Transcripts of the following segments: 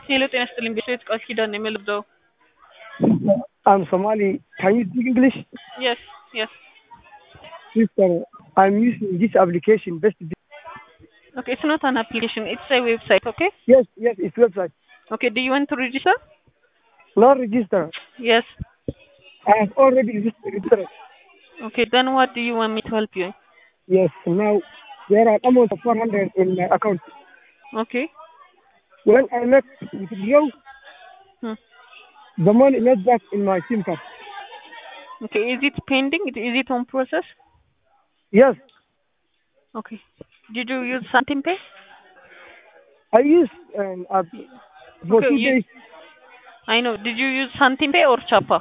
ሄሎ ጤና ይስጥልኝ። ቤት ቃል ኪዳን ነው የምልበው። I'm Somali. Can you speak English? Yes, yes. Sister, I'm using this application. Okay, it's not an application. It's a website. Okay. Yes, it's website. Okay. Do you want to register? Not register. Yes. I have already registered. Okay. Then what do you want me to help you? Yes, now there are almost 400 in my account. Okay. When I make withdraw, Hmm. the money not back in my SIM card. Okay. Is it pending? Is it on process? Yes, Okay. Did you use Santim Pay? I used for Okay. 2 days. I know. Did you use Santim Pay or Chapa?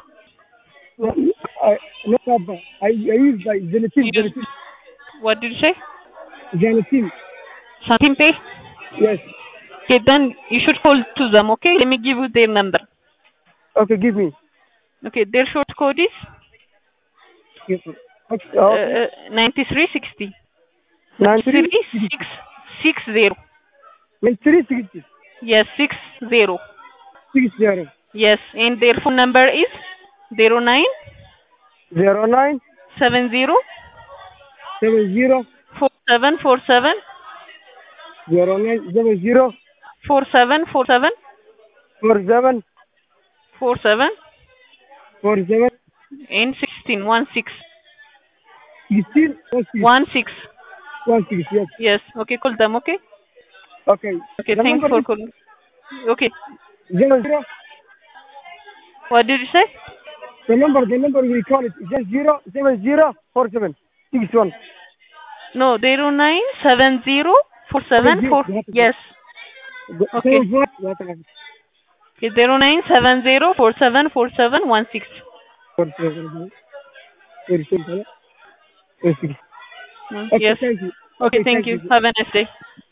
Not Abba. I used by You used, what did you say? Zenetin. Santim Pay? Yes. Okay. Then you should call to them. Okay. Let me give you their number. Okay, give me. Okay. Their short code is Yes. Okay. 9360. 9360. 660. 9360. Yes, 60. 60. Yes, and their phone number is 09 09 70 70 4747 09 70 4747 47 47 47 and 16 16 16. 16. Yes. Yes. Okay, call them. Okay. Okay. Okay. The Thanks number for is calling. Okay. 00. What did you say? The number we call it is 070 61. No, 09 70 474. Yes. Okay. Okay. 09 70 4747 16. Very simple. Yes. Thank you. Okay. Thank you. Have a nice day.